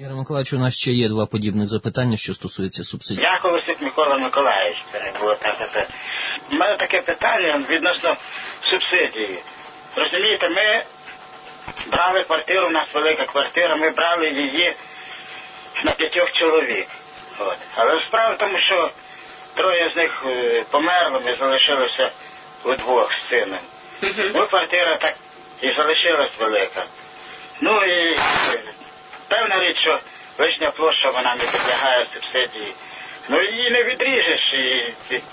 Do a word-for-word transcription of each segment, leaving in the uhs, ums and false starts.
Ігор Миколаївич, у нас ще є два подібних запитання, що стосується субсидій. Я Колосюк Микола Миколаївич, це не було так. У мене таке питання відносно субсидії. Розумієте, ми брали квартиру, у нас велика квартира, ми брали її на п'ятьох чоловік. От. Але справа в тому, що троє з них померли, ми залишилися удвох з сином. Uh-huh. Ну, квартира так і залишилась велика. Ну і певна річ, що лишня площа, вона не підлягає субсидії. Ну її не відріжеш. І, і,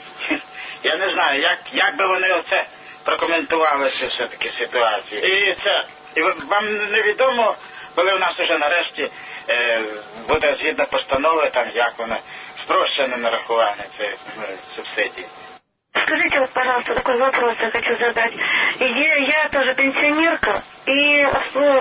я не знаю, як, як би вони оце прокоментували цю все-таки ситуацію. І це, і вам невідомо, коли у нас вже нарешті е, буде згідно постанови, там як воно спрощене нарахування цієї субсидії. Скажите, вот, пожалуйста, такой вопрос я хочу задать. Я, я тоже пенсионерка, и ну,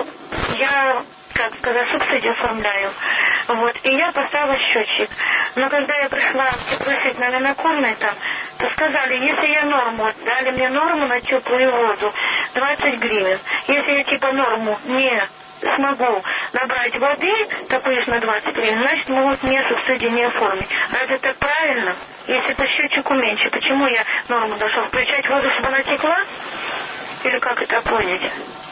я, как сказать, субсидию оформляю. Вот, и я поставила счетчик. Но когда я пришла просить на накормной там, то сказали, если я норму, дали мне норму на теплую воду, двадцать гривен. Если я типа норму не смогу набрать воды, такую на двадцать гривен, значит могут мне субсидию не оформить. Разве это правильно? Если по счетчику меньше, почему я норму должна включать воду, чтобы она текла? Или как это понять?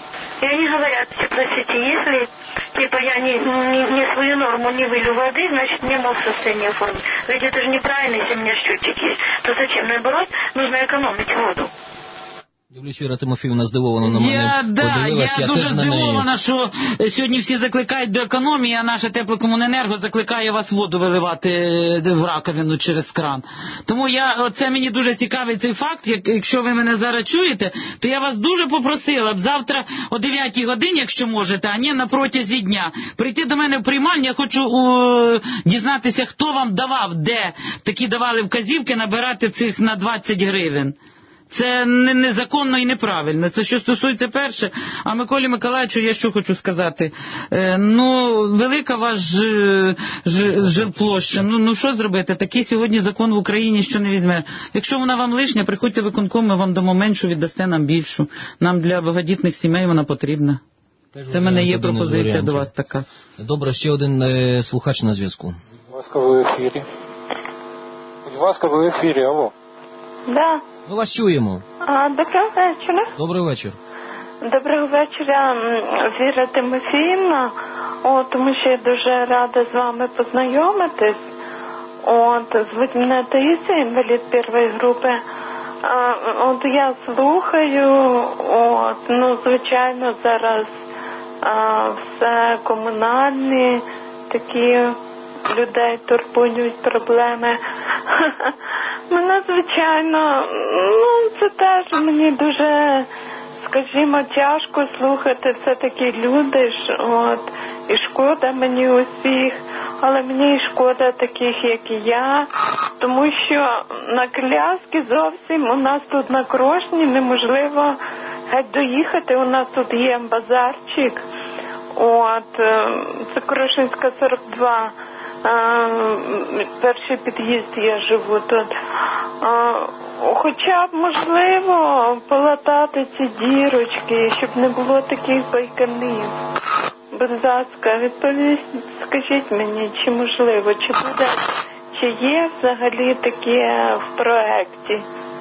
И они говорят, простите, если типа я не, не, не свою норму не вылью воды, значит мне могут субсидию не оформить. Ведь это же неправильно, если у меня счетчик есть. То зачем? Наоборот, нужно экономить воду. Дивлюсь, Віра Тимофіївна здивовано на мене я, да, подивилась. Я, я дуже здивована, неї... що сьогодні всі закликають до економії, а наша теплокомуненерго закликає вас воду виливати в раковину через кран. Тому я, це мені дуже цікавий цей факт. Якщо ви мене зараз чуєте, то я вас дуже попросила б завтра о дев'ятій годині, якщо можете, а не на протязі дня, прийти до мене в приймальню. Я хочу о, дізнатися, хто вам давав, де такі давали вказівки набирати цих на двадцять гривень. Це незаконно і неправильно. Це що стосується перше. А Миколі Миколаївичу я що хочу сказати. Е, ну, велика ваш ж, ж, жилплоща. Ну, ну що зробити? Такий сьогодні закон в Україні, що не візьме. Якщо вона вам лишня, приходьте в виконком, ми вам дамо меншу, віддасте нам більшу. Нам для багатітних сімей вона потрібна. Теж це в мене є пропозиція до вас така. Добре, ще один е, слухач на зв'язку. Будь ласка, ви в ефірі. Будь ласка, ви в ефірі, алло. Да. Ми вас чуємо. А, доброго вечора. Добрий вечір. Доброго вечора, Віра Тимофіївна. От, тому що я дуже рада з вами познайомитись. От, звуть мене Таїся, інвалід першої групи. А, от я слухаю, от, ну, звичайно, зараз а, все комунальні такі людей турбують проблеми. Мене, звичайно, ну, це теж мені дуже, скажімо, тяжко слухати. Це такі люди ж, от, і шкода мені усіх, але мені і шкода таких, як і я, тому що на Коляски зовсім у нас тут на Крошні неможливо геть доїхати, у нас тут є базарчик, от, це Крошинська сорок два. А, перший під'їзд, я живу тут. А, хоча б, можливо, полатати ці дірочки, щоб не було таких байканів. Будь ласка, відповість, скажіть мені, чи можливо, чи буде, чи є взагалі таке в проекті.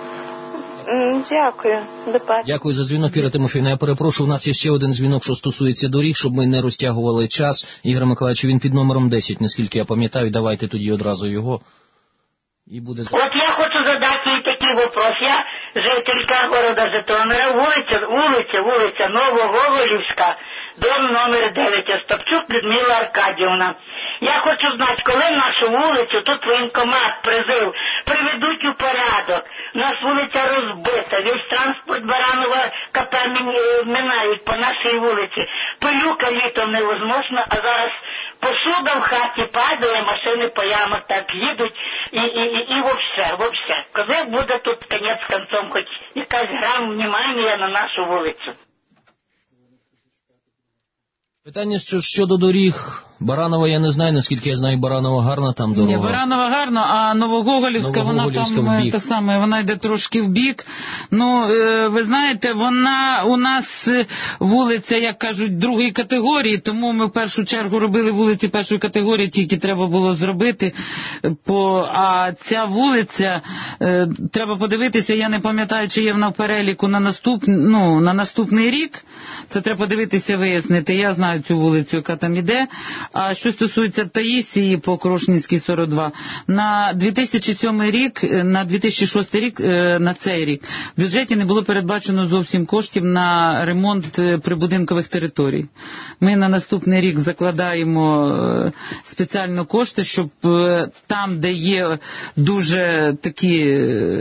Дякую. До побачення. Дякую за дзвінок, Віра Тимофіївна. Я перепрошую, у нас є ще один дзвінок, що стосується доріг, щоб ми не розтягували час. Ігор Миколаївич, він під номером десять, наскільки я пам'ятаю. Давайте тоді одразу його. І буде... От я хочу задати їй такий вопрос. Я жителька города Житомира, вулиця, вулиця, вулиця Новоголівська, дом номер дев'ять, Остапчук Людмила Аркадівна. Я хочу знати, коли нашу вулицю, тут воєнкомат призив, приведуть у порядок. У нас вулиця розбита, весь транспорт Баранова КП минають по нашій вулиці. Пилюка літом невозможно, а зараз посуда в хаті падає, машини по ямах так їдуть і, і, і, і вовсе, вовсе. Коли буде тут кінець концом, хоч якась грам внимання на нашу вулицю. Питання що, щодо доріг Баранова я не знаю, наскільки я знаю, Баранова гарна там дорога. Ні, Баранова гарно, а Новогоголівська, Новогоголівська вона там вбік. те саме, вона йде трошки в бік. Ну, ви знаєте, вона у нас вулиця, як кажуть, другої категорії, тому ми в першу чергу робили вулиці першої категорії, тільки треба було зробити. По, а ця вулиця, треба подивитися, я не пам'ятаю, чи є вона в переліку на, наступ, ну, на наступний рік. Це треба подивитися, вияснити. Я знаю цю вулицю, яка там іде. А що стосується Таїсії по Крошнінській сорок два, на дві тисячі сьомий рік, на дві тисячі шостий рік, на цей рік, в бюджеті не було передбачено зовсім коштів на ремонт прибудинкових територій. Ми на наступний рік закладаємо спеціально кошти, щоб там, де є дуже такі...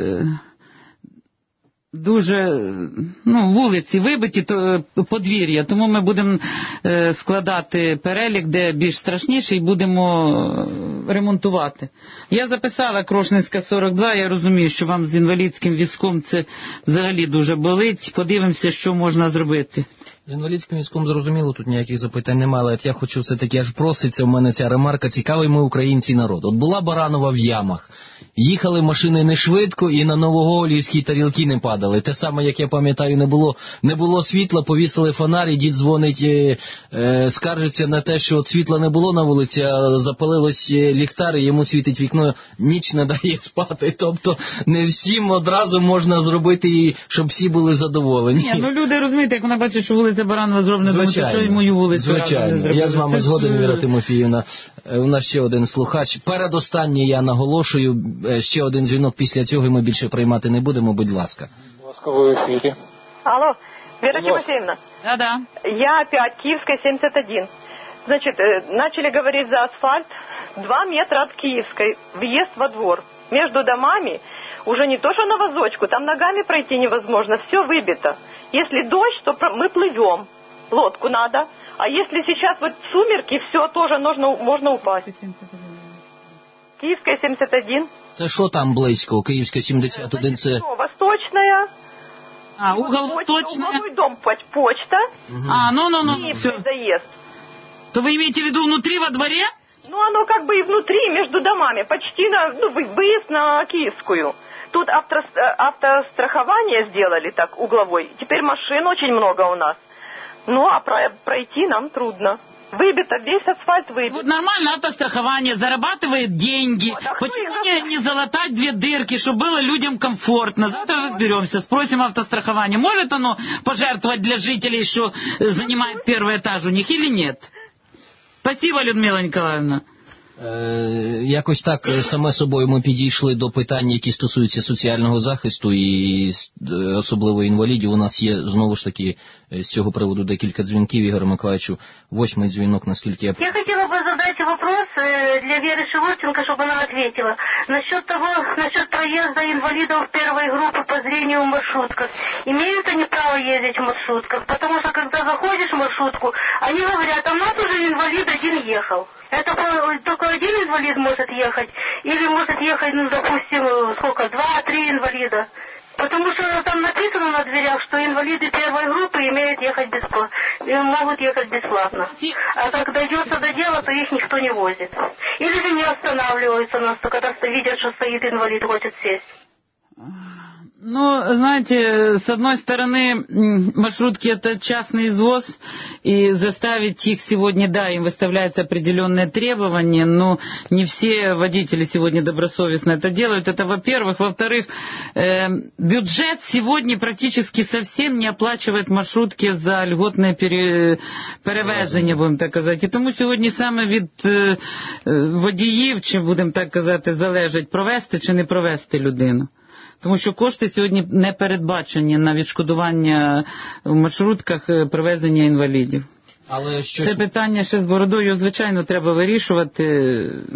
дуже, ну, вулиці вибиті, то подвір'я, тому ми будемо е, складати перелік, де більш страшніше, і будемо ремонтувати. Я записала Крошненська сорок два, я розумію, що вам з інвалідським візком це взагалі дуже болить, подивимося, що можна зробити. З інвалідським візком зрозуміло, тут ніяких запитань немає, але я хочу все-таки, аж проситься в мене ця ремарка, цікавий ми українці народ. От була Баранова в ямах, їхали машини не швидко і на Новоголівській тарілки не падали. Те саме, як я пам'ятаю, не було, не було світла, повісили фонарі, дід дзвонить, е, е, скаржиться на те, що от світла не було на вулиці, а запалилось ліхтар, і йому світить вікно, ніч не дає спати. Тобто не всім одразу можна зробити, щоб всі були задоволені. Ні, ну люди розумієте, як вона бачить, що вулиця Баранова зроблена, думають, що й мою вулицю звичайно. не зробили. Я з вами Це згоден, ж... Віра Тимофіївна. У нас ще один слухач. Передостанній я наголошую, ще один дзвінок після цього, і ми більше приймати не будемо, будь ласка. Будь ласка, ви в ефірі. Алло, Вера Тимофеевна. Да-да. Я опять, Киевская, семьдесят один. Значит, начали говорить за асфальт. Два метра от Киевской, въезд во двор. Между домами уже не то, что на вазочку, там ногами пройти невозможно, все выбито. Если дождь, то мы плывем. Лодку надо. А если сейчас вот сумерки, все тоже нужно, можно упасть. Киевская, семьдесят один. Це що там близько? Київська, сімдесят один, це... Восточная. А, угол Восточная. Угловой дом, почта. Угу. А, ну-ну-ну. Киевский заезд. То вы имеете в виду внутри во дворе? Ну, оно как бы и внутри, между домами, почти на, ну, выезд на Киевскую. Тут авто, автострахование сделали так, угловой. Теперь машин очень много у нас. Ну, а пройти нам трудно. Выбито, весь асфальт выбит. Вот нормально автострахование, зарабатывает деньги. Вот, а почему их... не, не залатать две дырки, чтобы было людям комфортно? Завтра разберемся, спросим автострахование. Может оно пожертвовать для жителей, что занимает первый этаж у них, или нет? Спасибо, Людмила Николаевна. Е, якось так саме собою ми підійшли до питань, які стосуються соціального захисту і особливо інвалідів. У нас є знову ж таки з цього приводу декілька дзвінків. Ігорю Миколаївичу, восьмий дзвінок, наскільки я... Я хотела бы задать вопрос для Веры Шелостенко, чтобы она ответила. Насчет того, насчет проезда инвалидов первой группы по зрению в маршрутках. Имеют они право ездить в маршрутках? Потому что когда заходишь в маршрутку, они говорят, а у нас уже инвалид один ехал. Это только один инвалид может ехать? Или может ехать, ну, допустим, сколько, два-три инвалида? Потому что там написано на дверях, что инвалиды первой группы имеют ехать бесплатно, могут ехать бесплатно. А как дойдется до дела, то их никто не возит. Или же не останавливаются нас, когда видят, что стоит инвалид, хочет сесть. Ну, знаете, с одной стороны, маршрутки это частный извоз, и заставить их сегодня, да, им выставляются определенные требования, но не все водители сегодня добросовестно это делают. Это, во-первых. Во-вторых, э, бюджет сегодня практически совсем не оплачивает маршрутки за льготное пере... перевезення, будемо так казати. І тому сьогодні саме від е, водіїв, чи будемо так казати, залежить провести чи не провести людину. Тому що кошти сьогодні не передбачені на відшкодування в маршрутках привезення інвалідів. Але щось... Це питання ще з бородою, звичайно, треба вирішувати.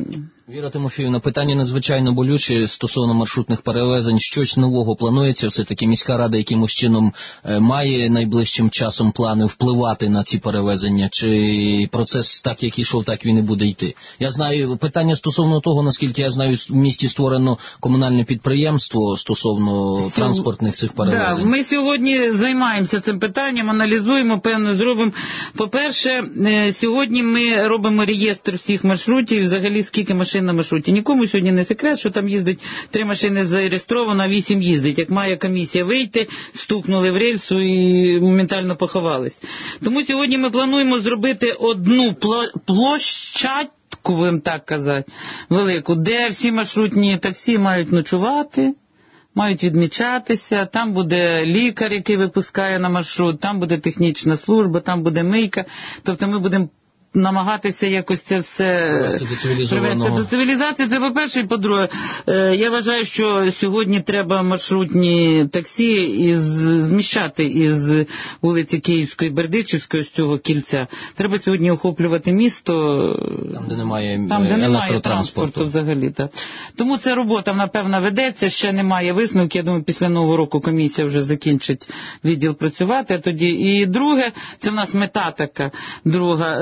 Віра Тимофіївна, питання надзвичайно болюче стосовно маршрутних перевезень. Щось нового планується? Все-таки міська рада якимось чином має найближчим часом плани впливати на ці перевезення? Чи процес так, як ішов, так він і буде йти? Я знаю, питання стосовно того, наскільки я знаю, в місті створено комунальне підприємство стосовно Сьог... транспортних цих перевезень. Да, ми сьогодні займаємося цим питанням, аналізуємо, певно, зробимо. По-перше, сьогодні ми робимо реєстр всіх маршрутів, взагалі скільки машин на маршруті. Нікому сьогодні не секрет, що там їздить три машини зареєстровано, а вісім їздить. Як має комісія вийти, стукнули в рельсу і моментально поховались. Тому сьогодні ми плануємо зробити одну площадку, будемо так казати, велику, де всі маршрутні таксі мають ночувати, мають відмічатися, там буде лікар, який випускає на маршрут, там буде технічна служба, там буде мийка. Тобто ми будемо намагатися якось це все привести до цивілізації. Це по-перше, і по-друге, я вважаю, що сьогодні треба маршрутні таксі із, зміщати із вулиці Київської, Бердичівської, з цього кільця. Треба сьогодні охоплювати місто, там, де немає, там, де немає транспорту взагалі. Так. Тому ця робота, напевно, ведеться, ще немає висновків. Я думаю, після Нового року комісія вже закінчить відділ працювати. А тоді. І друге, це в нас мета така, друга.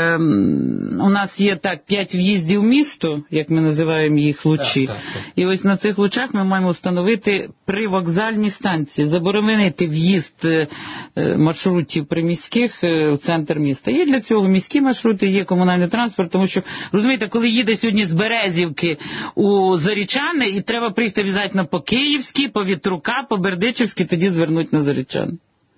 У нас є так п'ять в'їздів в місто, як ми називаємо їх лучі. Так, так, так. І ось на цих лучах ми маємо встановити привокзальні станції, заборонити в'їзд маршрутів приміських в центр міста. Є для цього міські маршрути, є комунальний транспорт, тому що, розумієте, коли їде сьогодні з Березівки у Зарічани, і треба приїхати обов'язково по Київській, по Вітрука, по Бердичівській, тоді звернуть на Зарічани.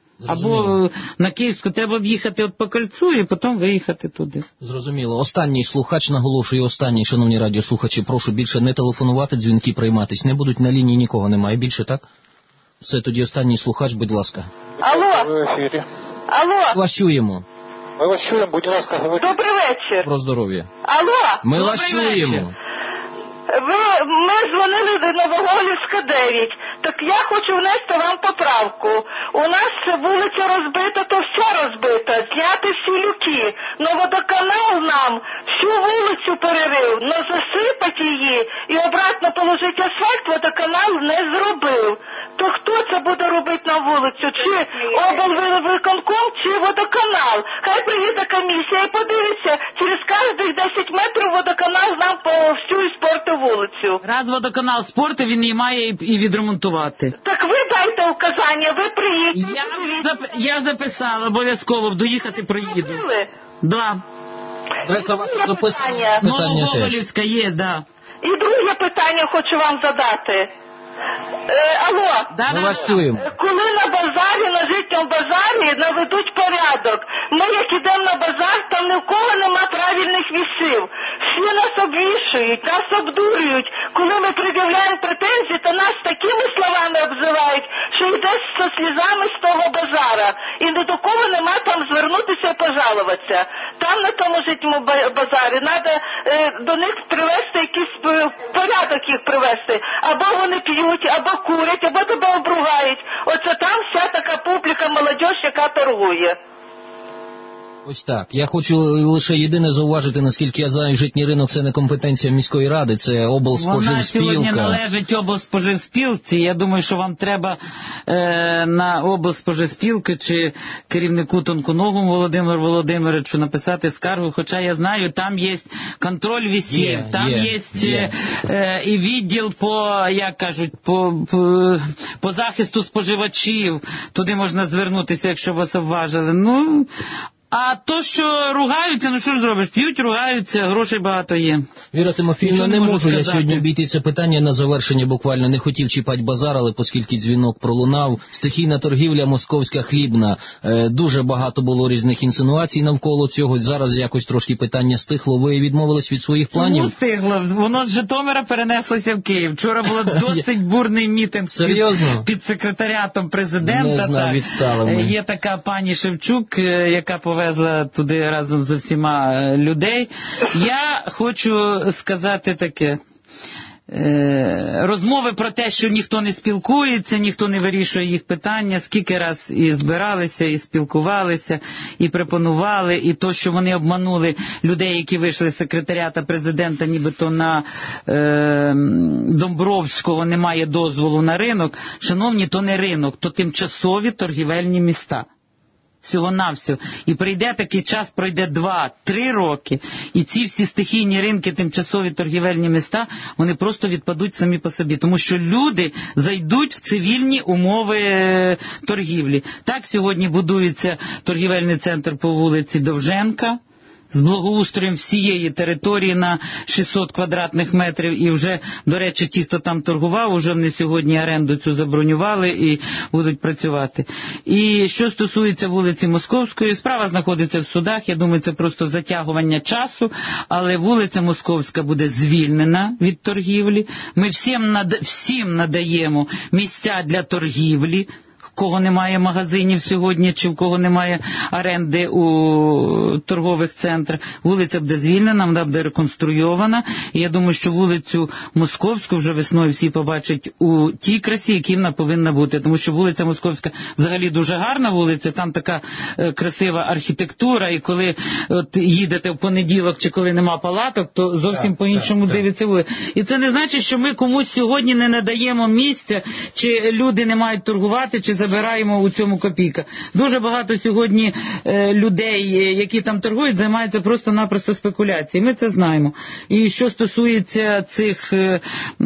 Або на Київську треба в'їхати от по кольцу і потім виїхати туди. Зрозуміло. Останній слухач, наголошую, останній, шановні радіослухачі, прошу більше не телефонувати, дзвінки прийматись не будуть, на лінії нікого немає більше, так? Все, тоді останній слухач, будь ласка. Алло. Ви в ефірі. Алло. Вас чуємо. Ми вас чуємо, будь ласка, говоріть. Добрий вечір. Про здоров'я. Алло. Ми Добрий вас чуємо. вечір. Ви, ми дзвонили до Новоголівська дев'ять. Так я хочу внести вам поправку. У нас вулиця розбита, то вся розбита. Зняти всі люки. Но водоканал нам всю вулицю перерив, но засипати її і обратно положити асфальт водоканал не зробив. То хто це буде робити на вулицю? Чи облвиконком, чи водоканал? Хай приїде комісія і подивиться, через кожних десять метрів водоканал нам по всю іспорту вулицю. Раз водоканал спорту, він її має і відремонтувати. Так ви дайте указання, ви приїдете. Я, зап... я записала, обов'язково, доїхати приїду. Да. Адреса ваша записана. Питання Новоголівська є, да. І друге питання хочу вам задати. Е, алло, да, ми да, вас да. чуємо. Коли на базарі, на житньому базарі наведуть порядок. Ми як ідемо на базар, там ні в кого нема правильних вісів. Всі нас обвішують, нас обдурюють. Коли ми пред'являємо претензії, то нас такими словами обзивають, що йде зі слізами з того базара. І ні до кого нема там звернутися і пожалуватися. Там на тому житньому базарі треба е, до них привести якийсь порядок їх привести. Або вони п'ють, або курять, або тебе обругають. Оце там вся така публіка, молодь, яка торгує. Ось так. Я хочу лише єдине зауважити, наскільки я знаю, житній ринок – це не компетенція міської ради, це облспоживспілка. Вона сьогодні належить облспоживспілці. Я думаю, що вам треба е, на облспоживспілки чи керівнику Тонконогому Володимиру Володимировичу написати скаргу, хоча я знаю, там є контроль вісів, є, там є, є, є. Е, і відділ по, як кажуть, по, по, по захисту споживачів. Туди можна звернутися, якщо вас обважили. Ну... А то, що ругаються, ну що ж зробиш? П'ють, ругаються, грошей багато є. Віра Тимофіївна, не можу сказати. Я сьогодні обійти це питання на завершення, буквально не хотів чіпати базар, але оскільки дзвінок пролунав, стихійна торгівля, московська хлібна, е, дуже багато було різних інсинуацій навколо цього, зараз якось трошки питання стихло, ви відмовились від своїх планів? Ну, стигло, воно з Житомира перенеслося в Київ. Вчора було досить бурний мітинг Серйозно? під, під секретаріатом президента. Не знаю, відстали ми. Є така пані Шевчук, яка повезла туди разом з усіма людей. Я хочу сказати таке. розмови про те, що ніхто не спілкується, ніхто не вирішує їх питання, скільки раз і збиралися, і спілкувалися, і пропонували, і то, що вони обманули людей, які вийшли з секретаріата президента, нібито на е, Домбровського немає дозволу на ринок. Шановні, то не ринок, то тимчасові торгівельні міста. Всього-навсього. І прийде такий час, пройде два-три роки, і ці всі стихійні ринки, тимчасові торгівельні міста, вони просто відпадуть самі по собі. Тому що люди зайдуть в цивільні умови торгівлі. Так сьогодні будується торгівельний центр по вулиці Довженка, з благоустроєм всієї території на шістсот квадратних метрів, і вже, до речі, ті, хто там торгував, вже вони сьогодні оренду цю забронювали і будуть працювати. І що стосується вулиці Московської, справа знаходиться в судах, я думаю, це просто затягування часу, але вулиця Московська буде звільнена від торгівлі. Ми всім, над... всім надаємо місця для торгівлі, в кого немає магазинів сьогодні, чи в кого немає оренди у торгових центрах. Вулиця буде звільнена, вона буде реконструйована. І я думаю, що вулицю Московську вже весною всі побачать у тій красі, якій вона повинна бути. Тому що вулиця Московська взагалі дуже гарна вулиця, там така е, красива архітектура, і коли от, їдете в понеділок, чи коли нема палаток, то зовсім так, по-іншому так, дивиться вулиця. І це не значить, що ми комусь сьогодні не надаємо місця, чи люди не мають торгувати, чи забираємо у цьому копійка. Дуже багато сьогодні е, людей, які там торгують, займаються просто-напросто спекуляцією. Ми це знаємо. І що стосується цих е,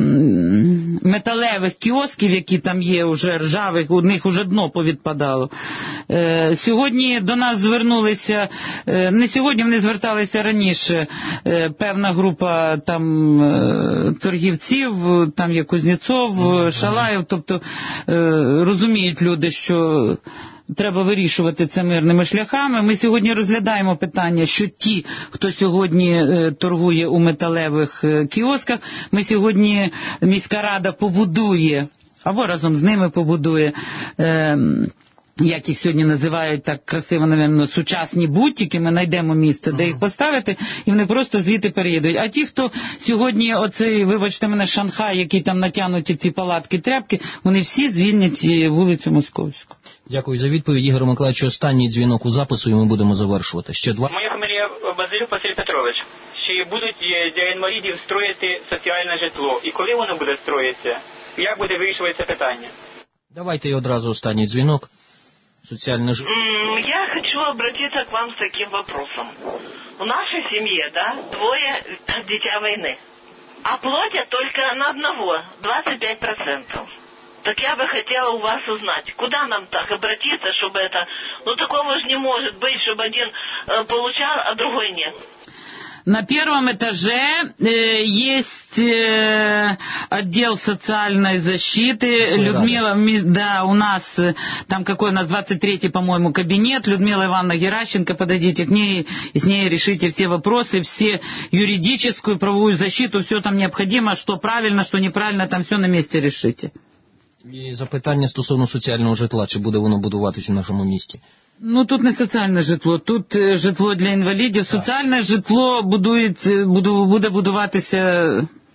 металевих кіосків, які там є, уже ржавих, у них уже дно повідпадало. Е, сьогодні до нас звернулися, е, не сьогодні, вони зверталися раніше, е, певна група там е, торгівців, там є Кузнєцов, Шалаєв, тобто е, розуміють люди, що треба вирішувати це мирними шляхами. Ми сьогодні розглядаємо питання, що ті, хто сьогодні е, торгує у металевих е, кіосках, ми сьогодні, міська рада побудує, або разом з ними побудує, е, як їх сьогодні називають так красиво, напевно, сучасні бутики, ми знайдемо місце, де їх поставити, і вони просто звідти переїдуть. А ті, хто сьогодні, оцей, вибачте мене, Шанхай, який там натягнуті ці палатки, тряпки, вони всі звільнять вулицю Московську. Дякую за відповідь, Ігор Миколаївич. Останній дзвінок у запису, і ми будемо завершувати. Ще два. Моя фамілія Базилюк Василь Петрович. Чи будуть для інвалідів строїти соціальне житло? І коли воно буде строїтися? Як буде вирішуватися питання? Давайте і одразу останній дзвінок. Социальное же... Я хочу обратиться к вам с таким вопросом. В нашей семье, да, двое дитя войны. А платят только на одного, двадцать пять процентов. Так я бы хотела у вас узнать, куда нам так обратиться, чтобы это... Ну, такого же не может быть, чтобы один э, получал, а другой нет. На первом этаже э, есть э, отдел социальной защиты. Людмила, да, у нас, там какой у нас, двадцать третий, по-моему, кабинет. Людмила Ивановна Геращенко, подойдите к ней, и с ней решите все вопросы, все юридическую, правовую защиту, все там необходимо, что правильно, что неправильно, там все на месте решите. І запитання стосовно соціального житла, чи буде воно будуватись у нашому місті? Ну, тут не соціальне житло, тут житло для інвалідів. Так. Соціальне житло будується, буде будуватися...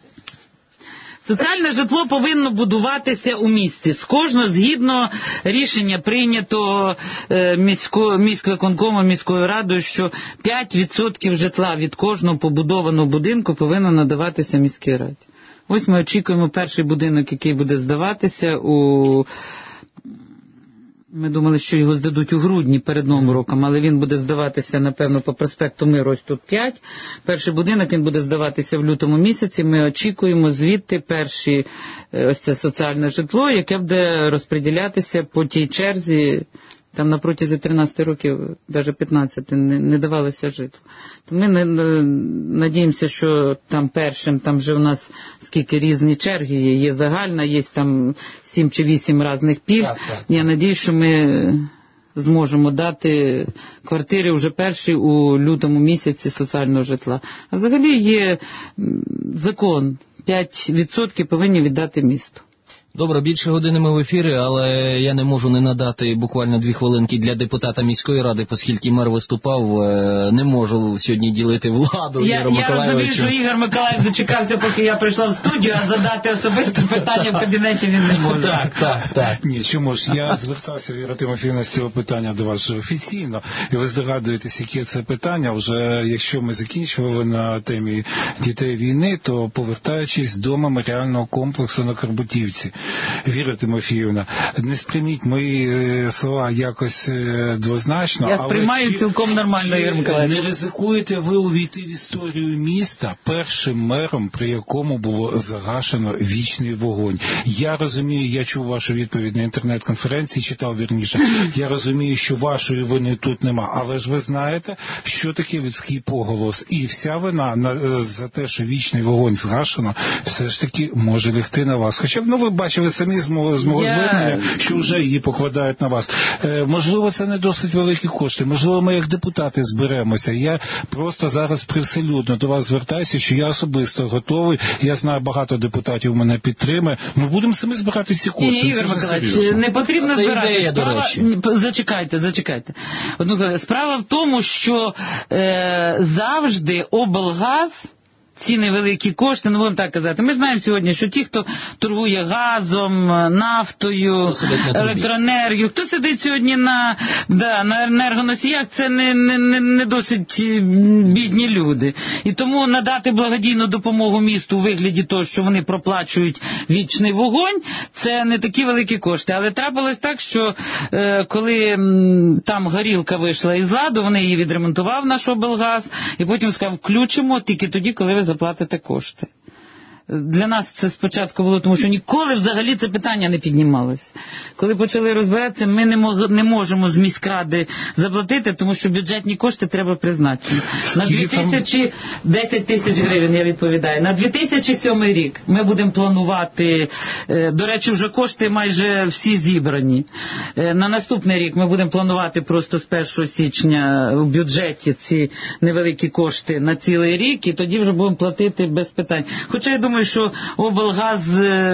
Соціальне житло повинно будуватися у місті. З кожного, згідно рішення прийнятого місько, міськвиконкомом, міською радою, що п'ять відсотків житла від кожного побудованого будинку повинно надаватися міській раді. Ось ми очікуємо перший будинок, який буде здаватися у... Ми думали, що його здадуть у грудні перед Новим роком, але він буде здаватися, напевно, по проспекту Миру, ось тут п'ять. Перший будинок, він буде здаватися в лютому місяці. Ми очікуємо звідти перші, ось це соціальне житло, яке буде розподілятися по тій черзі. Там на протязі тринадцяти років, навіть п'ятнадцяти, не, не давалося житло. То ми не, не, надіємося, що там першим, там вже у нас скільки різні черги є, є загальна, є там сім чи вісім різних пільг. Так, так. Я надіюсь, що ми зможемо дати квартири вже перші у лютому місяці соціального житла. А взагалі є закон, п'ять відсотків повинні віддати місту. Добре, більше години ми в ефірі, але я не можу не надати буквально дві хвилинки для депутата міської ради, оскільки мер виступав, не можу сьогодні ділити владу я, Ігорю Миколайовичу. Я розумію, що Ігор Миколаївич дочекався, поки я прийшла в студію, а задати особисто питання в кабінеті він не може. Так, так, так. Ні, чому ж, я звертався, Віра Тимофіївна, з цього питання до вас вже офіційно, і ви здогадуєтесь, яке це питання. Вже якщо ми закінчували на темі дітей війни, то повертаючись до меморіального комплексу на Карбутівці. Віра Тимофіївна, не сприйміть мої слова якось двозначно. Я сприймаю чи, цілком нормально, Ігор Миколаївич. Не ризикуєте ви увійти в історію міста першим мером, при якому було загашено вічний вогонь? Я розумію, я чув вашу відповідь на інтернет-конференції, читав вірніше, я розумію, що вашої вини тут нема, але ж ви знаєте, що таке людський поголос, і вся вина на, за те, що вічний вогонь згашено, все ж таки може лягти на вас. Хоча, ну, ви бачили самі з мого, з мого Я... звернення, що вже її покладають на вас. Е, можливо, це не досить великі кошти, можливо, ми як депутати зберемося. Я просто зараз привселюдно до вас звертаюся, що я особисто готовий, я знаю, багато депутатів мене підтримує, ми будемо самі збирати ці кошти. Ні, Ігор Миколаївич, не потрібно це збирати. Ідея, Справа... до речі. Зачекайте, зачекайте. Одну... Справа в тому, що е, завжди облгаз, ці невеликі кошти, ну будемо так казати. Ми знаємо сьогодні, що ті, хто торгує газом, нафтою, електроенергією, хто сидить сьогодні на, да, на енергоносіях, це не, не, не, не досить бідні люди. І тому надати благодійну допомогу місту у вигляді того, що вони проплачують вічний вогонь, це не такі великі кошти. Але трапилось так, що е, коли м, там горілка вийшла із ладу, вони її відремонтував, наш облгаз, і потім сказав, включимо тільки тоді, коли ви заплатите кошти. Для нас це спочатку було, тому що ніколи взагалі це питання не піднімалось. Коли почали розбиратися, ми не, мог, не можемо з міськради заплатити, тому що бюджетні кошти треба призначити. На дві тисячі десять тисяч гривень, я відповідаю. На дві тисячі сьомий рік ми будемо планувати, до речі, вже кошти майже всі зібрані. На наступний рік ми будемо планувати просто з першого січня в бюджеті ці невеликі кошти на цілий рік, і тоді вже будемо платити без питань. Хоча я думаю, що облгаз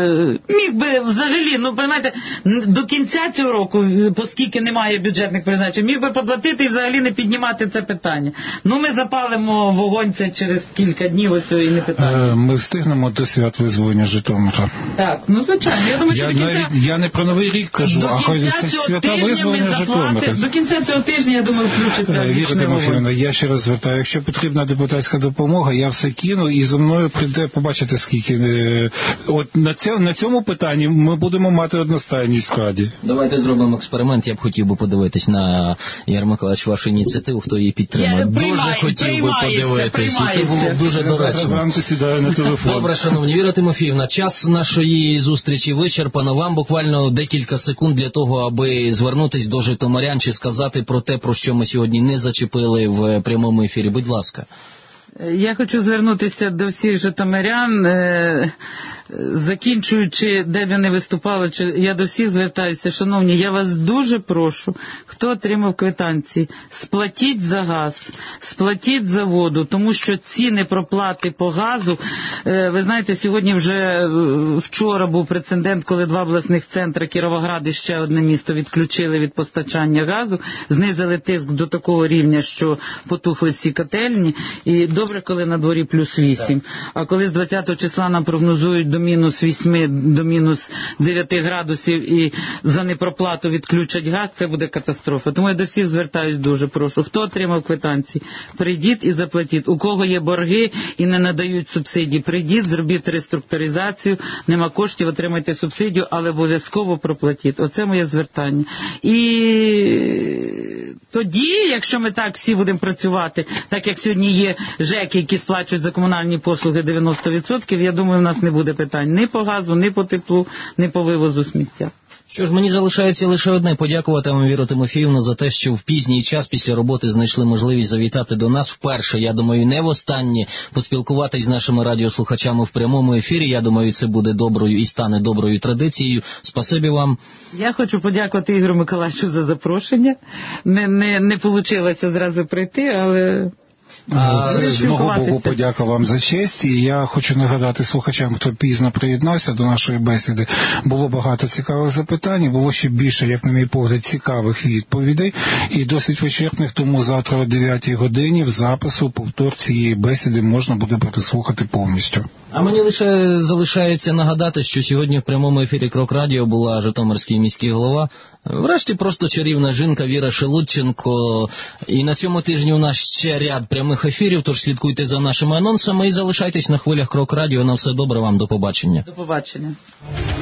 міг би взагалі, ну, розумієте, до кінця цього року, оскільки немає бюджетних призначень, міг би поплатити і взагалі не піднімати це питання. Ну, ми запалимо вогонь це через кілька днів, ось і не питання. Ми встигнемо до свят визволення Житомира. Так, ну, звичайно. Я думаю, що я, до кінця... навіть, я не про Новий рік кажу, а хай це свята визволення Житомира. До кінця цього тижня, я думаю, включиться вічний вогонь. Я ще раз звертаю, якщо потрібна депутатська допомога, я все кину і зі мною прийде, побачите, скільки. От на цьому, на цьому питанні ми будемо мати одностайність в Раді. Давайте зробимо експеримент. Я б хотів би подивитись на, Ігор Миколаївич, вашу ініціативу, хто її підтримує. Дуже хотів би подивитись. І це було б дуже доречно. Зранку сідаю на телефон. Добре, шановні, Віра Тимофіївна, час нашої зустрічі вичерпано. Вам буквально декілька секунд для того, аби звернутись до житомирян чи сказати про те, про що ми сьогодні не зачепили в прямому ефірі. Будь ласка. Я хочу звернутися до всіх житомирян, закінчуючи, де б я не виступала, я до всіх звертаюся. Шановні, я вас дуже прошу, хто отримав квитанції, сплатіть за газ, сплатіть за воду, тому що ціни проплати по газу, ви знаєте, сьогодні вже вчора був прецедент, коли два обласних центри, Кіровоград і ще одне місто, відключили від постачання газу, знизили тиск до такого рівня, що потухли всі котельні, і добре, коли на дворі плюс вісім. А коли з двадцятого числа нам прогнозують до мінус вісьми, до мінус дев'яти градусів і за непроплату відключать газ, це буде катастрофа. Тому я до всіх звертаюсь дуже прошу. Хто отримав квитанції? Прийдіть і заплатіть. У кого є борги і не надають субсидії, прийдіть, зробіть реструктуризацію, нема коштів, отримайте субсидію, але обов'язково проплатіть. Оце моє звертання. І тоді, якщо ми так всі будемо працювати, так як сьогодні є ЖЕКи, які сплачують за комунальні послуги дев'яносто відсотків, я думаю, в нас не буде питань ні по газу, ні по теплу, ні по вивозу сміття. Що ж, мені залишається лише одне — подякувати вам, Віру Тимофіївну, за те, що в пізній час після роботи знайшли можливість завітати до нас вперше, я думаю, не востаннє, поспілкуватись з нашими радіослухачами в прямому ефірі. Я думаю, це буде доброю і стане доброю традицією. Спасибі вам. Я хочу подякувати Ігорю Миколаївичу за запрошення. Не, не, не вийшло зразу прийти, але... А, Це з мого боку подяка вам за честь. І я хочу нагадати слухачам, хто пізно приєднався до нашої бесіди. Було багато цікавих запитань, було ще більше, як на мій погляд, цікавих відповідей і досить вичерпних, тому завтра о дев'ятій годині в запису повтор цієї бесіди можна буде переслухати повністю. А мені лише залишається нагадати, що сьогодні в прямому ефірі Крок Радіо була житомирський міський голова, врешті просто чарівна жінка Віра Шелудченко. І на цьому тижні у нас ще ряд прямих ефірів, тож слідкуйте за нашими анонсами і залишайтесь на хвилях Крок Радіо. На все добре вам, до побачення. До побачення.